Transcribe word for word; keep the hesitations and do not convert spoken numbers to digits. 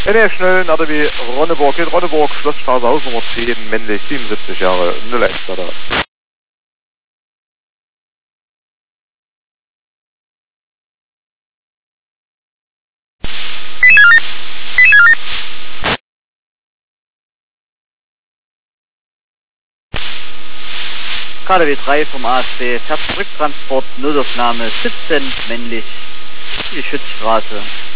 N F schnell, Nadavi, Ronneburg, geht Ronneburg, Schlossstraße, Hausnummer zehn, männlich, siebenundsiebzig Jahre, null eins da. K D W drei vom A S B, fährt Rücktransport, Notaufnahme, siebzehn, männlich, die Schützstraße.